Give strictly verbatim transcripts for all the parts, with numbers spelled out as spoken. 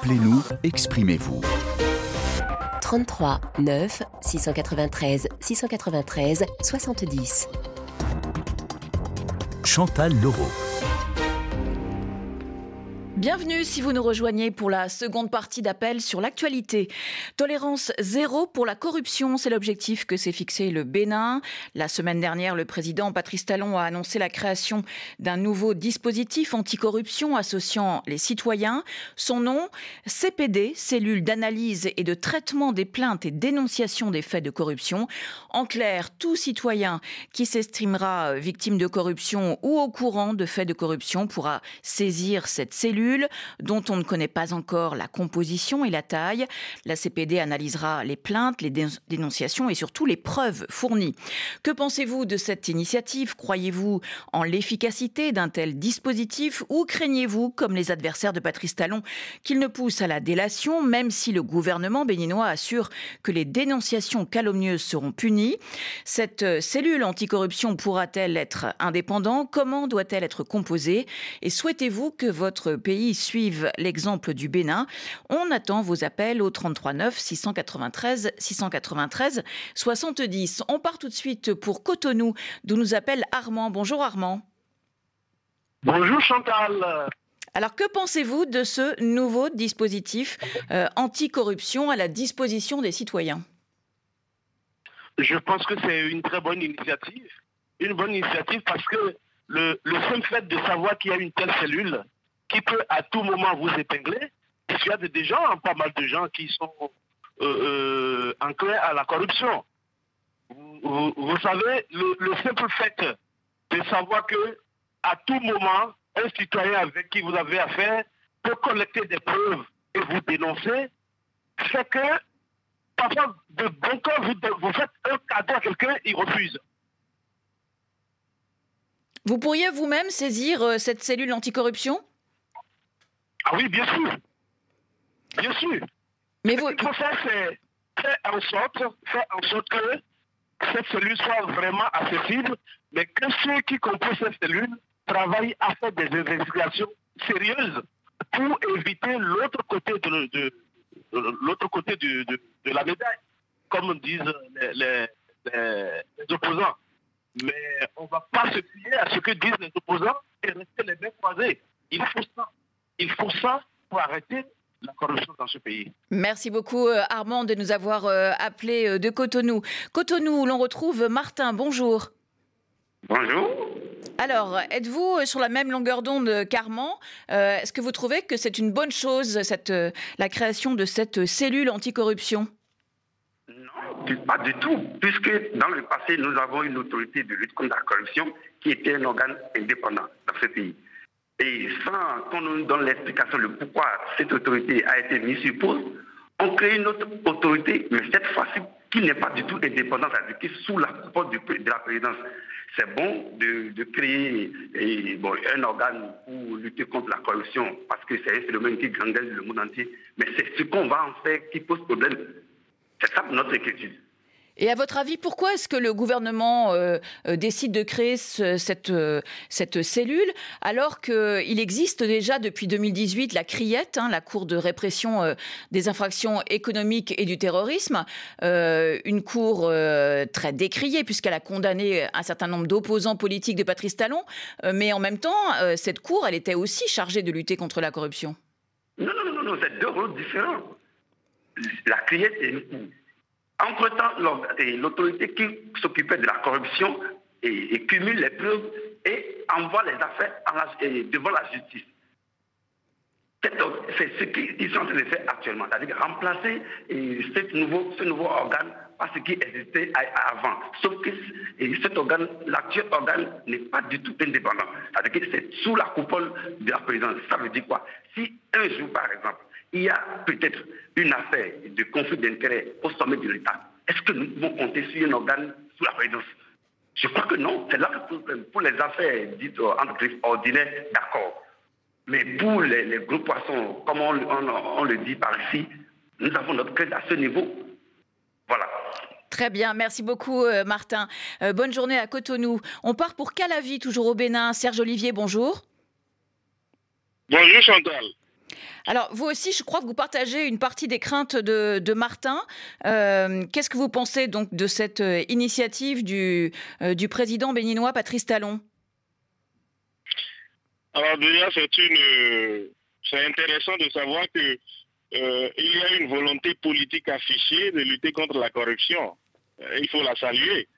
Appelez-nous, exprimez-vous. trente-trois neuf six cent quatre-vingt-treize six cent quatre-vingt-treize soixante-dix. Chantal Laureau. Bienvenue si vous nous rejoignez pour la seconde partie d'Appel sur l'actualité. Tolérance zéro pour la corruption, c'est l'objectif que s'est fixé le Bénin. La semaine dernière, le président Patrice Talon a annoncé la création d'un nouveau dispositif anticorruption associant les citoyens. Son nom, C P D, cellule d'analyse et de traitement des plaintes et dénonciation des faits de corruption. En clair, tout citoyen qui s'estimera victime de corruption ou au courant de faits de corruption pourra saisir cette cellule dont on ne connaît pas encore la composition et la taille. La C P D analysera les plaintes, les dénonciations et surtout les preuves fournies. Que pensez-vous de cette initiative ? Croyez-vous en l'efficacité d'un tel dispositif ou craignez-vous, comme les adversaires de Patrice Talon, qu'il ne pousse à la délation, même si le gouvernement béninois assure que les dénonciations calomnieuses seront punies ? Cette cellule anticorruption pourra-t-elle être indépendante ? Comment doit-elle être composée ? Et souhaitez-vous que votre pays suivent l'exemple du Bénin? On attend vos appels au trente-trois neuf six cent quatre-vingt-treize six cent quatre-vingt-treize soixante-dix. On part tout de suite pour Cotonou, d'où nous appelle Armand. Bonjour Armand. Bonjour Chantal. Alors que pensez-vous de ce nouveau dispositif euh, anticorruption à la disposition des citoyens? Je pense que c'est une très bonne initiative. Une bonne initiative parce que le, le simple fait de savoir qu'il y a une telle cellule qui peut à tout moment vous épingler, parce qu'il y a des gens, pas mal de gens qui sont euh, euh, enclins à la corruption. Vous, vous, vous savez, le, le simple fait de savoir que à tout moment, un citoyen avec qui vous avez affaire peut collecter des preuves et vous dénoncer, fait que parfois, de bon cœur, vous, vous faites un cadeau à quelqu'un, il refuse. Vous pourriez vous-même saisir euh, cette cellule anticorruption ? Ah oui, bien sûr. Bien sûr. Mais Ce vous... qu'il faut faire, c'est faire en sorte, faire en sorte que cette cellule soit vraiment accessible, mais que ceux qui composent cette cellule travaillent à faire des investigations sérieuses pour éviter l'autre côté de, de, de l'autre côté de, de, de la médaille, comme disent les, les, les, les opposants. Mais on ne va pas se fier à ce que disent les opposants et rester les mains croisées. Il faut ça. Il faut ça pour arrêter la corruption dans ce pays. Merci beaucoup Armand de nous avoir appelé de Cotonou. Cotonou, l'on retrouve Martin. Bonjour. Bonjour. Alors, êtes-vous sur la même longueur d'onde qu'Armand ? euh, Est-ce que vous trouvez que c'est une bonne chose, cette, la création de cette cellule anticorruption ? Non, pas du tout, puisque dans le passé, nous avons une autorité de lutte contre la corruption qui était un organe indépendant dans ce pays. Et sans qu'on nous donne l'explication de pourquoi cette autorité a été mise sur pause, on crée une autre autorité, mais cette fois-ci qui n'est pas du tout indépendante, c'est-à-dire qui est sous la coupole de la présidence. C'est bon de, de créer et, bon, un organe pour lutter contre la corruption, parce que c'est un phénomène qui gangrène le monde entier, mais c'est ce qu'on va en faire qui pose problème. C'est ça notre inquiétude. Et à votre avis, pourquoi est-ce que le gouvernement euh, euh, décide de créer ce, cette, euh, cette cellule alors qu'il existe déjà depuis deux mille dix-huit la CRIET, hein, la Cour de répression euh, des infractions économiques et du terrorisme, euh, une cour euh, très décriée puisqu'elle a condamné un certain nombre d'opposants politiques de Patrice Talon, euh, mais en même temps, euh, cette cour, elle était aussi chargée de lutter contre la corruption. Non, non, non, non, c'est deux rôles différents. La CRIET est une cour. Entre-temps, l'autorité qui s'occupait de la corruption et, et cumule les preuves et envoie les affaires la, et devant la justice. C'est ce qu'ils sont en train de faire actuellement, c'est-à-dire remplacer et, ce, nouveau, ce nouveau organe par ce qui existait avant. Sauf que et cet organe, l'actuel organe n'est pas du tout indépendant. C'est-à-dire que c'est sous la coupole de la présidence. Ça veut dire quoi? Si un jour, par exemple, il y a peut-être une affaire de conflit d'intérêts au sommet de l'État, est-ce que nous pouvons compter sur un organe sous la présidence? Je crois que non. C'est là que pour, pour les affaires dites entre griffes ordinaires, d'accord. Mais pour les, les gros poissons, comme on, on, on le dit par ici, nous avons notre crainte à ce niveau. Voilà. Très bien, merci beaucoup euh, Martin. Euh, bonne journée à Cotonou. On part pour Calavi, toujours au Bénin. Serge Olivier, bonjour. Bonjour Chantal. Alors, vous aussi, je crois que vous partagez une partie des craintes de, de Martin. Euh, qu'est-ce que vous pensez donc de cette initiative du, euh, du président béninois Patrice Talon ? Alors déjà, c'est une, c'est intéressant de savoir que euh, il y a une volonté politique affichée de lutter contre la corruption. Euh, il faut la saluer.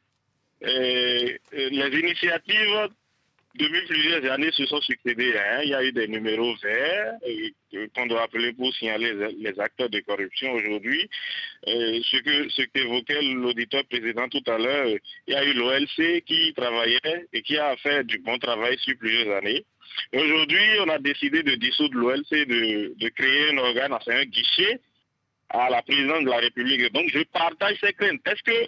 Et, et les initiatives depuis plusieurs années se sont succédées. Hein. Il y a eu des numéros verts euh, qu'on doit appeler pour signaler les, les acteurs de corruption aujourd'hui. Euh, ce que ce qu'évoquait l'auditeur président tout à l'heure, euh, il y a eu l'O L C qui travaillait et qui a fait du bon travail sur plusieurs années. Aujourd'hui, on a décidé de dissoudre l'O L C, de, de créer un organe, enfin un guichet à la présidence de la République. Et donc, je partage ces craintes. Est-ce que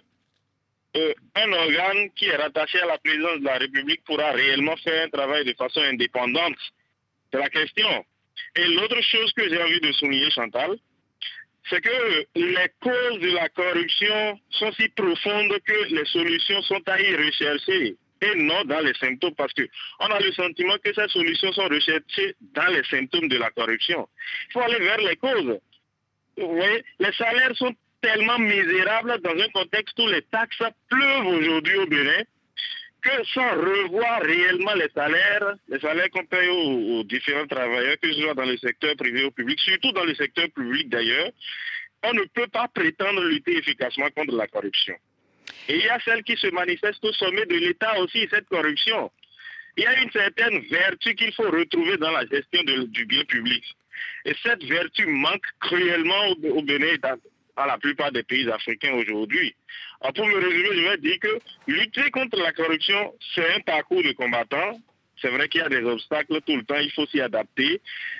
euh, un organe qui est rattaché à la présidence de la République pourra réellement faire un travail de façon indépendante? C'est la question. Et l'autre chose que j'ai envie de souligner, Chantal, c'est que les causes de la corruption sont si profondes que les solutions sont à y rechercher et non dans les symptômes, parce qu'on a le sentiment que ces solutions sont recherchées dans les symptômes de la corruption. Il faut aller vers les causes. Vous voyez, les salaires sont tellement misérables dans un contexte où les taxes pleuvent aujourd'hui au Bénin, que sans revoir réellement les salaires, les salaires qu'on paye aux, aux différents travailleurs, que ce soit dans le secteur privé ou public, surtout dans le secteur public d'ailleurs, on ne peut pas prétendre lutter efficacement contre la corruption. Et il y a celle qui se manifeste au sommet de l'État aussi, cette corruption. Il y a une certaine vertu qu'il faut retrouver dans la gestion de, du bien public. Et cette vertu manque cruellement au, au Bénin et dans, à la plupart des pays africains aujourd'hui. Alors pour me résumer, je vais dire que lutter contre la corruption, c'est un parcours de combattant. C'est vrai qu'il y a des obstacles tout le temps, il faut s'y adapter.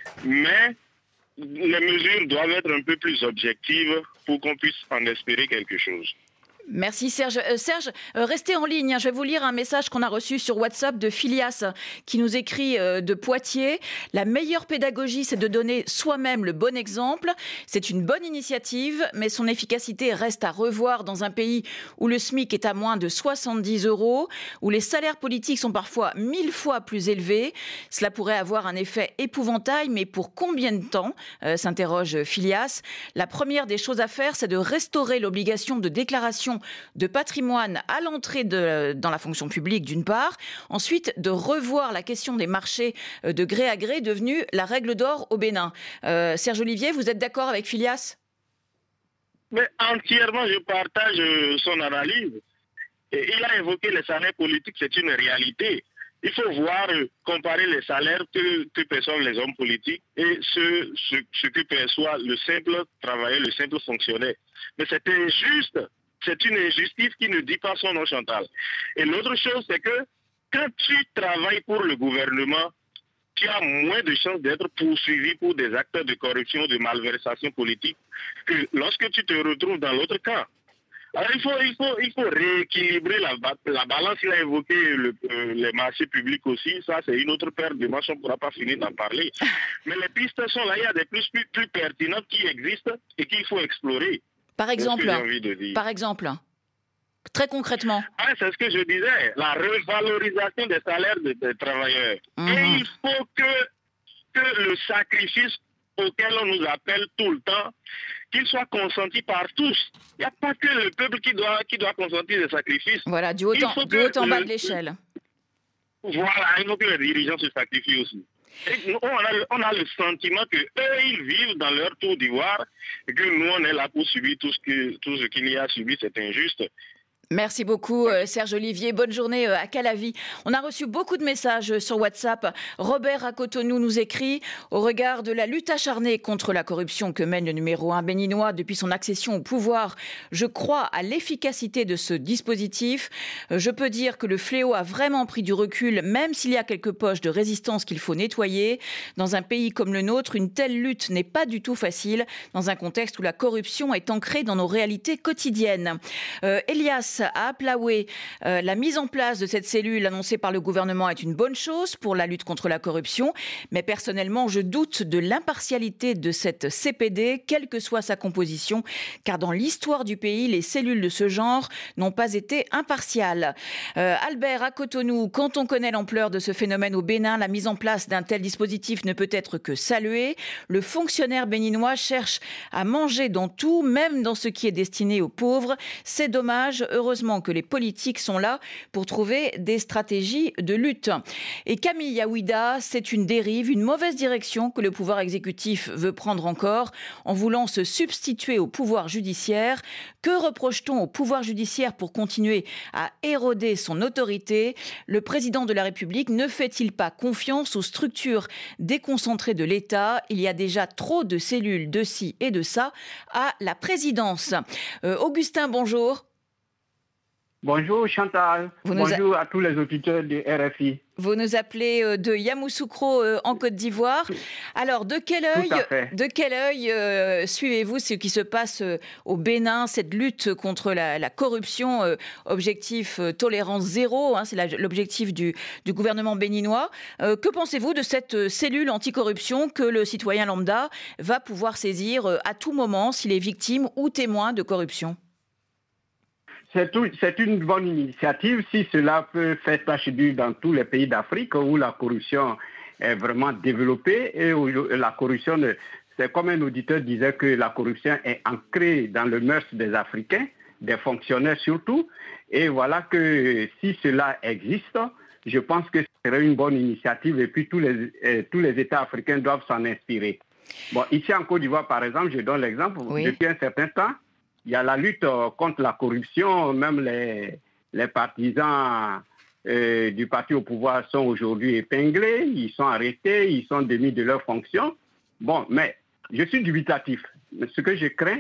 Mais les mesures doivent être un peu plus objectives pour qu'on puisse en espérer quelque chose. Merci Serge. Euh, Serge, euh, restez en ligne. Hein. Je vais vous lire un message qu'on a reçu sur WhatsApp de Philias qui nous écrit euh, de Poitiers. La meilleure pédagogie, c'est de donner soi-même le bon exemple. C'est une bonne initiative, mais son efficacité reste à revoir dans un pays où le SMIC est à moins de soixante-dix euros, où les salaires politiques sont parfois mille fois plus élevés. Cela pourrait avoir un effet épouvantail, mais pour combien de temps euh, s'interroge Philias. La première des choses à faire, c'est de restaurer l'obligation de déclaration de patrimoine à l'entrée de, dans la fonction publique d'une part, ensuite de revoir la question des marchés de gré à gré devenue la règle d'or au Bénin. Euh, Serge Olivier, vous êtes d'accord avec Philias ? Mais entièrement, je partage son analyse. Et il a évoqué les salaires politiques, c'est une réalité. Il faut voir, comparer les salaires que, que perçoivent les hommes politiques et ce, ce, ce que perçoit le simple travailleur, le simple fonctionnaire. Mais c'est injuste. C'est une injustice qui ne dit pas son nom, Chantal. Et l'autre chose, c'est que quand tu travailles pour le gouvernement, tu as moins de chances d'être poursuivi pour des actes de corruption, de malversation politique, que lorsque tu te retrouves dans l'autre camp. Alors il faut, il faut, il faut rééquilibrer la, la balance. Il a évoqué le, euh, les marchés publics aussi. Ça, c'est une autre paire de manches. On ne pourra pas finir d'en parler. Mais les pistes sont là. Il y a des plus, plus, plus pertinentes qui existent et qu'il faut explorer. Par exemple, par exemple, très concrètement. Ah, c'est ce que je disais, la revalorisation des salaires des, des travailleurs. Mmh. Et il faut que, que le sacrifice auquel on nous appelle tout le temps, qu'il soit consenti par tous. Il n'y a pas que le peuple qui doit, qui doit consentir des sacrifices. Voilà, du haut en, du haut en bas de l'échelle. Voilà, il faut que les dirigeants se sacrifient aussi. Et on, a, on a le sentiment qu'eux, ils vivent dans leur tour d'ivoire et que nous, on est là pour subir tout ce, que, tout ce qu'il y a à subir, c'est injuste. Merci beaucoup Serge Olivier, bonne journée à Calavi. On a reçu beaucoup de messages sur WhatsApp. Robert à Cotonou nous écrit « Au regard de la lutte acharnée contre la corruption que mène le numéro un béninois depuis son accession au pouvoir, je crois à l'efficacité de ce dispositif. Je peux dire que le fléau a vraiment pris du recul, même s'il y a quelques poches de résistance qu'il faut nettoyer. Dans un pays comme le nôtre, une telle lutte n'est pas du tout facile, dans un contexte où la corruption est ancrée dans nos réalités quotidiennes. Euh, » Elias à Aplaoué. Euh, la mise en place de cette cellule annoncée par le gouvernement est une bonne chose pour la lutte contre la corruption. Mais personnellement, je doute de l'impartialité de cette C P D, quelle que soit sa composition, car dans l'histoire du pays, les cellules de ce genre n'ont pas été impartiales. Euh, Albert, à Cotonou, quand on connaît l'ampleur de ce phénomène au Bénin, la mise en place d'un tel dispositif ne peut être que saluée. Le fonctionnaire béninois cherche à manger dans tout, même dans ce qui est destiné aux pauvres. C'est dommage. Heureusement que les politiques sont là pour trouver des stratégies de lutte. Et Camille Yaouida, c'est une dérive, une mauvaise direction que le pouvoir exécutif veut prendre encore en voulant se substituer au pouvoir judiciaire. Que reproche-t-on au pouvoir judiciaire pour continuer à éroder son autorité? Le président de la République ne fait-il pas confiance aux structures déconcentrées de l'État? Il y a déjà trop de cellules de ci et de ça à la présidence. Euh, Augustin, bonjour. Bonjour Chantal, Vous bonjour a... à tous les auditeurs de R F I. Vous nous appelez de Yamoussoukro en Côte d'Ivoire. Alors, de quel œil, de quel œil euh, suivez-vous ce qui se passe au Bénin, cette lutte contre la, la corruption, euh, objectif euh, tolérance zéro, hein, c'est la, l'objectif du, du gouvernement béninois. Euh, que pensez-vous de cette cellule anticorruption que le citoyen lambda va pouvoir saisir euh, à tout moment s'il est victime ou témoin de corruption ? C'est, tout, c'est une bonne initiative si cela peut faire tache d'huile dans tous les pays d'Afrique où la corruption est vraiment développée. Et où la corruption, c'est comme un auditeur disait que la corruption est ancrée dans le mœurs des Africains, des fonctionnaires surtout. Et voilà que si cela existe, je pense que ce serait une bonne initiative et puis tous les, eh, tous les États africains doivent s'en inspirer. Bon, ici en Côte d'Ivoire, par exemple, je donne l'exemple, oui. Depuis un certain temps, il y a la lutte contre la corruption, même les, les partisans euh, du parti au pouvoir sont aujourd'hui épinglés, ils sont arrêtés, ils sont démis de leurs fonctions. Bon, mais je suis dubitatif. Ce que je crains,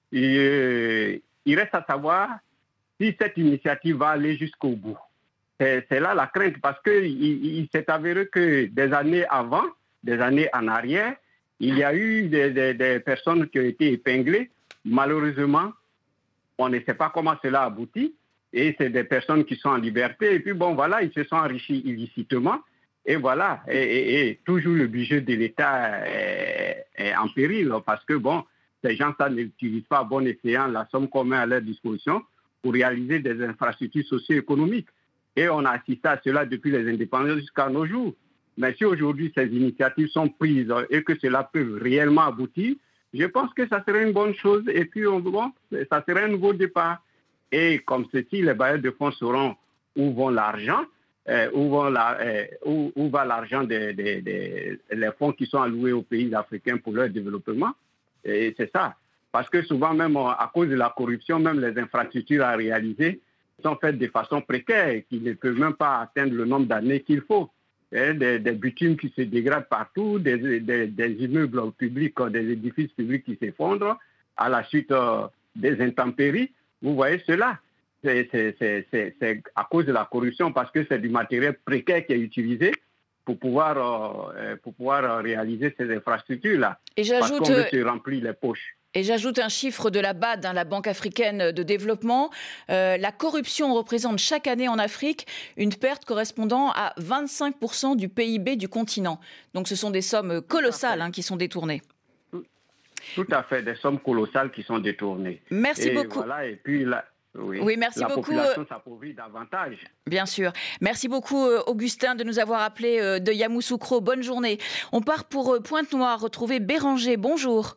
il, il reste à savoir si cette initiative va aller jusqu'au bout. C'est, c'est là la crainte, parce qu'il il s'est avéré que des années avant, des années en arrière, il y a eu des, des, des personnes qui ont été épinglées. Malheureusement, on ne sait pas comment cela aboutit et c'est des personnes qui sont en liberté et puis bon voilà, ils se sont enrichis illicitement et voilà, et, et, et toujours le budget de l'État est, est en péril parce que bon, ces gens ça n'utilisent pas bon escient la somme qu'on met à leur disposition pour réaliser des infrastructures socio-économiques et on a assisté à cela depuis les indépendances jusqu'à nos jours. Mais si aujourd'hui ces initiatives sont prises et que cela peut réellement aboutir, je pense que ça serait une bonne chose et puis on, bon, ça serait un nouveau départ. Et comme ceci, les bailleurs de fonds sauront où vont l'argent, euh, où, vont la, euh, où, où va l'argent des, des, des les fonds qui sont alloués aux pays africains pour leur développement. Et c'est ça. Parce que souvent, même à cause de la corruption, même les infrastructures à réaliser sont faites de façon précaire et qui ne peuvent même pas atteindre le nombre d'années qu'il faut. Des, des bitumes qui se dégradent partout, des, des, des immeubles publics, des édifices publics qui s'effondrent à la suite euh, des intempéries. Vous voyez cela, c'est, c'est, c'est, c'est, c'est à cause de la corruption parce que c'est du matériel précaire qui est utilisé pour pouvoir, euh, pour pouvoir réaliser ces infrastructures-là. Et j'ajoute, parce qu'on veut se remplir les poches. Et j'ajoute un chiffre de la B A D, hein, la Banque africaine de développement. Euh, la corruption représente chaque année en Afrique une perte correspondant à vingt-cinq pour cent du P I B du continent. Donc ce sont des sommes colossales hein, qui sont détournées. Tout, tout à fait, des sommes colossales qui sont détournées. Merci et beaucoup. Voilà, et puis là, oui, oui, merci la beaucoup. population s'appauvrit davantage. Bien sûr. Merci beaucoup, Augustin, de nous avoir appelé de Yamoussoukro. Bonne journée. On part pour Pointe-Noire, retrouver Béranger. Bonjour.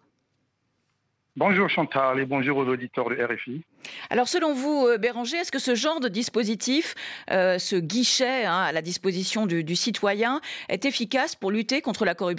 Bonjour Chantal et bonjour aux auditeurs de R F I. Alors selon vous, Béranger, est-ce que ce genre de dispositif, euh, ce guichet hein, à la disposition du, du citoyen, est efficace pour lutter contre la corruption ?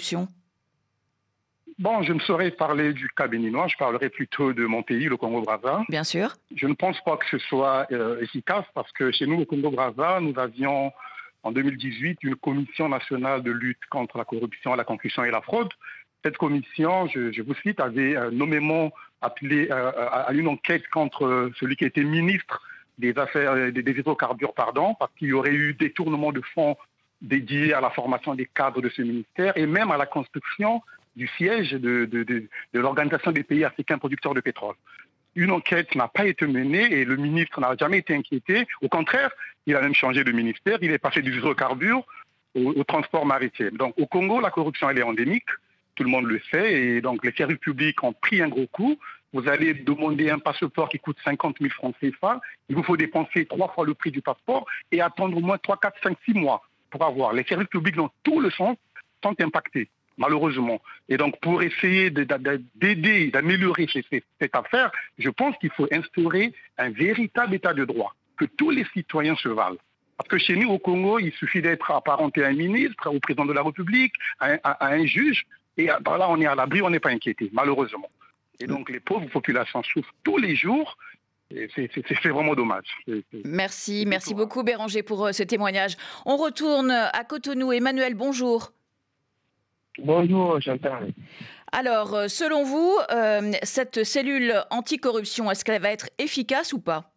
Bon, je ne saurais parler du cas béninois, je parlerai plutôt de mon pays, le Congo-Brazza. Bien sûr. Je ne pense pas que ce soit euh, efficace parce que chez nous, au Congo-Brazza, nous avions en deux mille dix-huit une commission nationale de lutte contre la corruption, la concussion et la fraude. Cette commission, je, je vous cite, avait euh, nommément appelé euh, à une enquête contre celui qui était ministre des affaires des, des hydrocarbures, pardon, parce qu'il y aurait eu détournement de fonds dédiés à la formation des cadres de ce ministère et même à la construction du siège de, de, de, de l'Organisation des pays africains producteurs de pétrole. une enquête n'a pas été menée et le ministre n'a jamais été inquiété. Au contraire, il a même changé de ministère. Il est passé du hydrocarbure au, au transport maritime. Donc au Congo, la corruption, elle est endémique. Tout le monde le sait. Et donc les services publics ont pris un gros coup. Vous allez demander un passeport qui coûte cinquante mille francs C F A. Il vous faut dépenser trois fois le prix du passeport et attendre au moins trois, quatre, cinq, six mois pour avoir. Les services publics dans tout le sens sont impactés, malheureusement. Et donc, pour essayer d'aider, d'améliorer cette affaire, je pense qu'il faut instaurer un véritable état de droit, que tous les citoyens se valent. Parce que chez nous, au Congo, il suffit d'être apparenté à un ministre, au président de la République, à un, à un juge, et par là, on est à l'abri, on n'est pas inquiété, malheureusement. Et donc, les pauvres populations souffrent tous les jours. C'est, c'est, c'est vraiment dommage. C'est, c'est, merci, c'est merci beaucoup Béranger pour euh, ce témoignage. On retourne à Cotonou. Emmanuel, bonjour. Bonjour, Chantal. Alors, euh, selon vous, euh, cette cellule anticorruption, est-ce qu'elle va être efficace ou pas?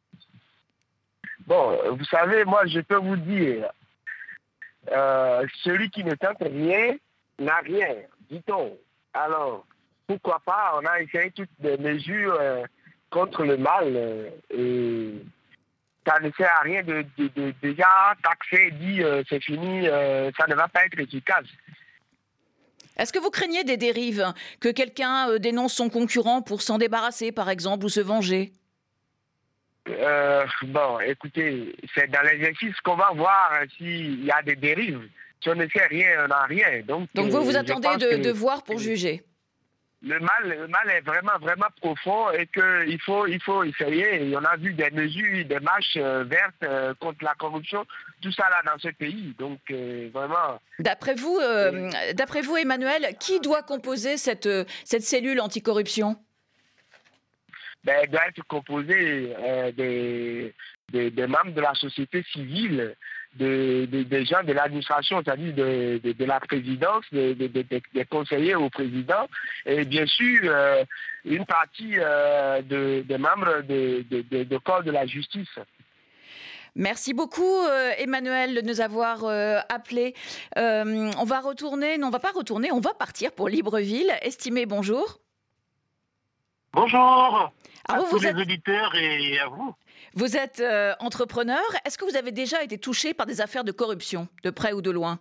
Bon, vous savez, moi, je peux vous dire, euh, celui qui ne tente rien n'a rien, dit-on. Alors, pourquoi pas, on a essayé toutes les mesures euh, contre le mal euh, et ça ne sert à rien de, de, de déjà taxer et dire euh, c'est fini, euh, ça ne va pas être efficace. Est-ce que vous craignez des dérives, que quelqu'un euh, dénonce son concurrent pour s'en débarrasser, par exemple, ou se venger? euh, Bon, écoutez, c'est dans l'exercice qu'on va voir euh, s'il y a des dérives. Si on ne sait rien, on n'a rien. Donc, Donc vous, vous euh, attendez de, de voir pour juger? Le mal, le mal est vraiment, vraiment profond et qu'il faut, il faut essayer. Et on a vu des mesures, des marches euh, vertes euh, contre la corruption, tout ça là dans ce pays. Donc euh, vraiment. D'après vous, euh, d'après vous, Emmanuel, qui doit composer cette, cette cellule anticorruption? Ben, elle doit être composée euh, des, des, des membres de la société civile, des de, de gens de l'administration, c'est-à-dire de, de, de la présidence, des de, de, de, de conseillers au président, et bien sûr euh, une partie euh, des de membres de, de, de, de corps de la justice. Merci beaucoup euh, Emmanuel de nous avoir euh, appelés. Euh, on va retourner, non on va pas retourner, on va partir pour Libreville. Estimé, bonjour. Bonjour à vous, tous vous les êtes... auditeurs et à vous. Vous êtes euh, entrepreneur. Est-ce que vous avez déjà été touché par des affaires de corruption, de près ou de loin?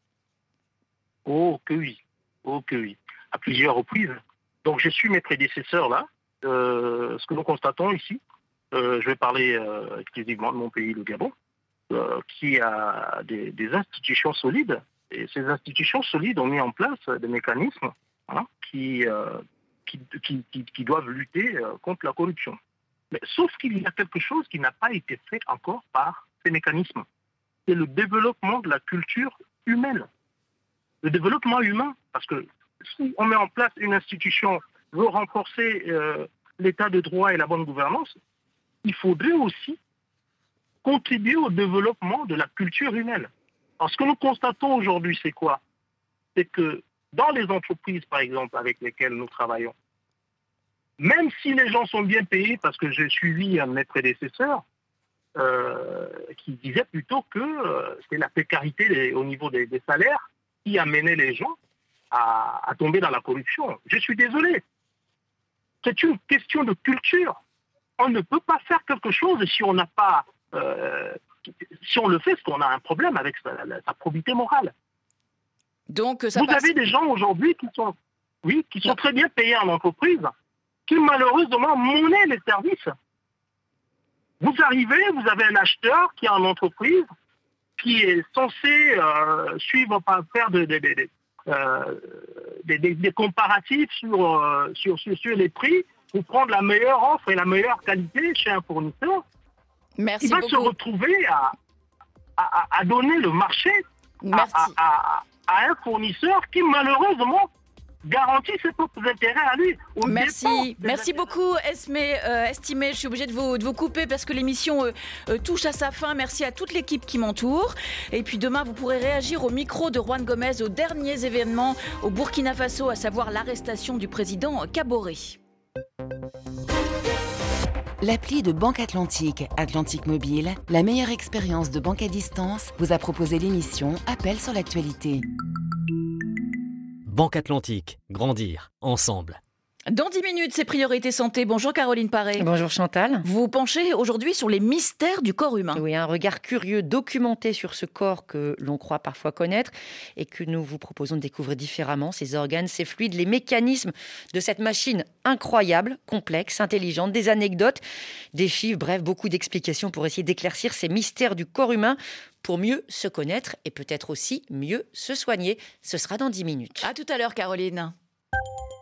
Oh que oui, oh que oui, à plusieurs reprises. Donc je suis mes prédécesseurs là. Euh, ce que nous constatons ici, euh, je vais parler euh, exclusivement de mon pays, le Gabon, euh, qui a des, des institutions solides. Et ces institutions solides ont mis en place des mécanismes hein, qui, euh, qui, qui, qui, qui doivent lutter euh, contre la corruption. Mais, sauf qu'il y a quelque chose qui n'a pas été fait encore par ces mécanismes. C'est le développement de la culture humaine. Le développement humain, parce que si on met en place une institution, veut renforcer euh, l'état de droit et la bonne gouvernance, il faudrait aussi contribuer au développement de la culture humaine. Alors ce que nous constatons aujourd'hui, c'est quoi? C'est que dans les entreprises, par exemple, avec lesquelles nous travaillons, même si les gens sont bien payés, parce que j'ai suivi un de mes prédécesseurs euh, qui disait plutôt que euh, c'est la précarité des, au niveau des, des salaires qui amenait les gens à, à tomber dans la corruption. Je suis désolé. C'est une question de culture. On ne peut pas faire quelque chose si on n'a pas... Euh, si on le fait, c'est qu'on a un problème avec sa, sa probité morale. Donc, ça Vous passe... avez des gens aujourd'hui qui sont, oui, qui sont très bien payés en entreprise, qui malheureusement monnaient les services. Vous arrivez, vous avez un acheteur qui est en entreprise, qui est censé euh, suivre, faire de, de, de, de, euh, des, des, des comparatifs sur, euh, sur, sur, sur les prix pour prendre la meilleure offre et la meilleure qualité chez un fournisseur. Merci Il va beaucoup. se retrouver à, à, à donner le marché à, à, à, à un fournisseur qui malheureusement garantit ses propres intérêts à lui. Merci, merci beaucoup Esmé, euh, Estimé. Je suis obligée de vous, de vous couper parce que l'émission euh, euh, touche à sa fin. Merci à toute l'équipe qui m'entoure. Et puis demain, vous pourrez réagir au micro de Juan Gomez aux derniers événements au Burkina Faso, à savoir l'arrestation du président Kaboré. L'appli de Banque Atlantique, Atlantique Mobile, la meilleure expérience de banque à distance, vous a proposé l'émission Appel sur l'actualité. Banque Atlantique, grandir ensemble. Dans dix minutes, c'est Priorité Santé. Bonjour Caroline Paré. Bonjour Chantal. Vous vous penchez aujourd'hui sur les mystères du corps humain. Oui, un regard curieux, documenté sur ce corps que l'on croit parfois connaître et que nous vous proposons de découvrir différemment, ses organes, ses fluides, les mécanismes de cette machine incroyable, complexe, intelligente, des anecdotes, des chiffres, bref, beaucoup d'explications pour essayer d'éclaircir ces mystères du corps humain pour mieux se connaître et peut-être aussi mieux se soigner. Ce sera dans dix minutes. À tout à l'heure Caroline.